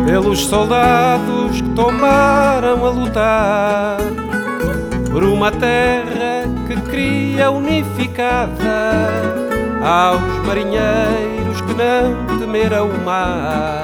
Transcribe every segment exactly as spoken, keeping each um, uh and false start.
pelos soldados que tombaram a lutar por uma terra que queria unificada, aos marinheiros que não temeram o mar,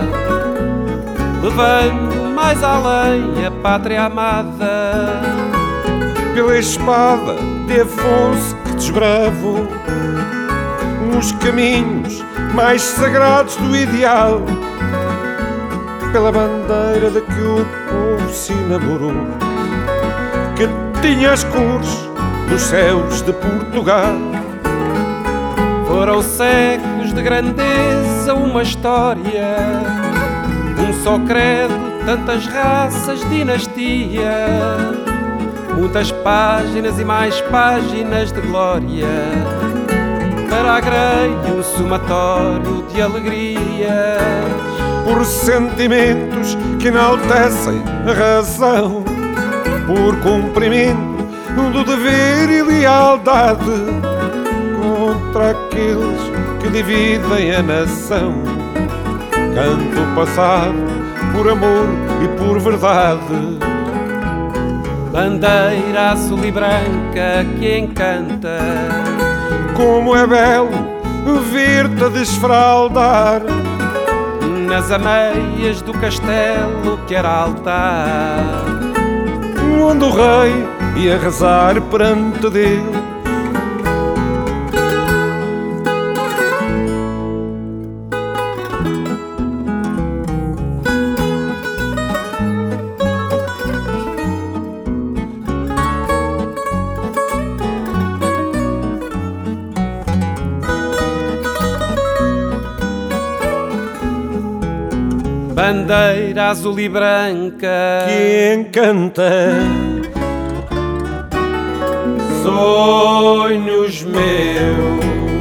levando mais além a pátria amada. Pela espada de Afonso que desbravo os caminhos mais sagrados do ideal, pela bandeira de que o povo se enamorou, que tinha as cores dos céus de Portugal. Foram séculos de grandeza, uma história, um só credo, tantas raças, dinastia, muitas páginas e mais páginas de glória, para a grelha um somatório de alegrias, por sentimentos que enaltecem a razão, por cumprimento do dever e lealdade contra aqueles que dividem a nação. Canto o passado por amor e por verdade. Bandeira azul e branca que encanta, como é belo ver-te a desfraldar nas ameias do castelo que era altar, onde o rei ia rezar perante Deus. bandeira azul e branca que encanta. Sonhos meus